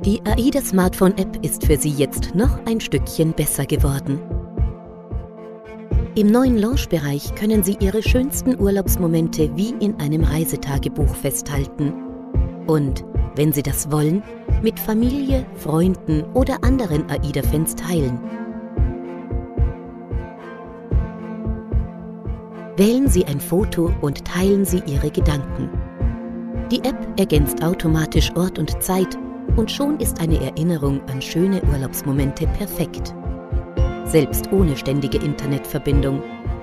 Die AIDA Smartphone App ist für Sie jetzt noch ein Stückchen besser geworden. Im neuen Launch-Bereich können Sie Ihre schönsten Urlaubsmomente wie in einem Reisetagebuch festhalten. Und, wenn Sie das wollen, mit Familie, Freunden oder anderen AIDA-Fans teilen. Wählen Sie ein Foto und teilen Sie Ihre Gedanken. Die App ergänzt automatisch Ort und Zeit und schon ist eine Erinnerung an schöne Urlaubsmomente perfekt. Selbst ohne ständige Internetverbindung